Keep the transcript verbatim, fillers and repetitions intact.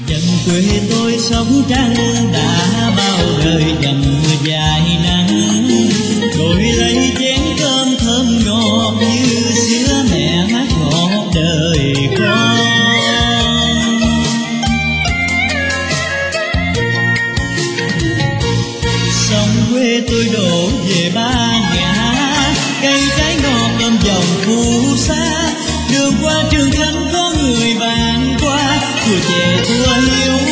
Dặm quê tôi sống trắng đã bao đời dầm mưa dài nắng, đổi lấy chén cơm thơm ngọt như sữa mẹ hát ngọt đời con. Sông quê tôi đổ về ba ngã, cây trái ngọt ôm dòng phù sa, đường qua Trường Khánh có người bạn qua, tuổi trẻ tua hiếu